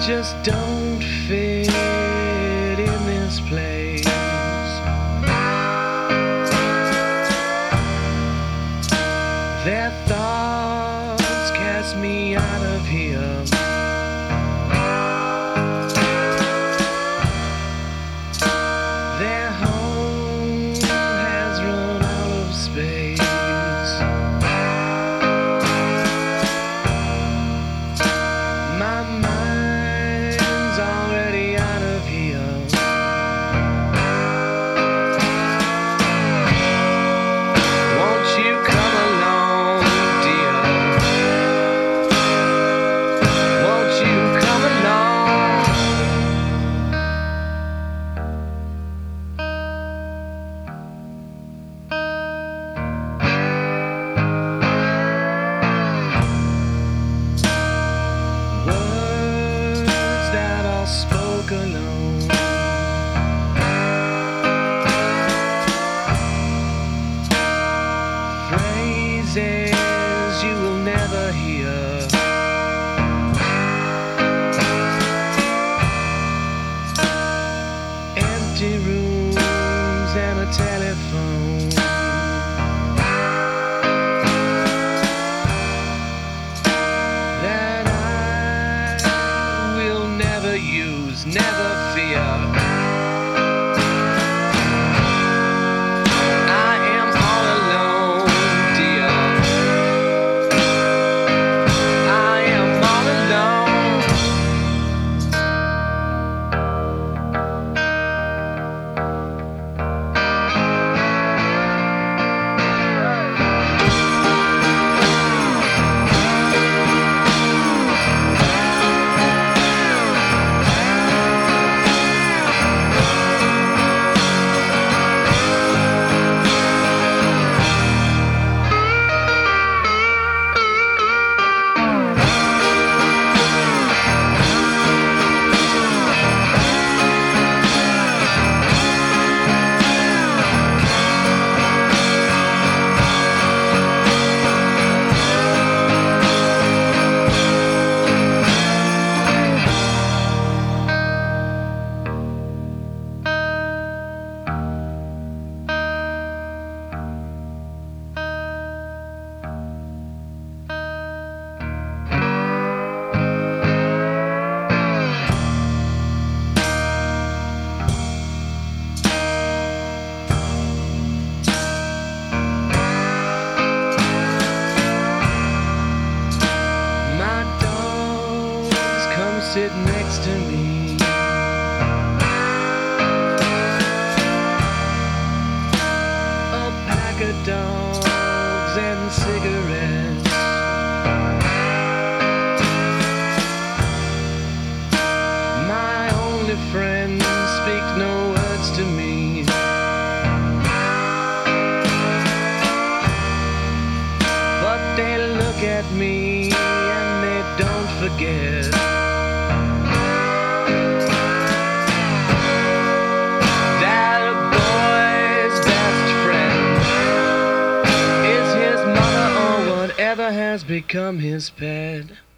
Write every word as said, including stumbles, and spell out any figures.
just don't fit in this place. Their thoughts cast me out of here. Their home has run out of space. My mind's already out of here. Won't you come along, dear? Won't you come along? Words that are spoke alone, phrases you will never hear. Empty rooms and a telephone. That I will never use, never fear. I am all alone, dear. I am all alone. Sit next to me. A pack of dogs and cigarettes. My only friends speak no words to me. But they look at me and they don't forget. Has become his pet.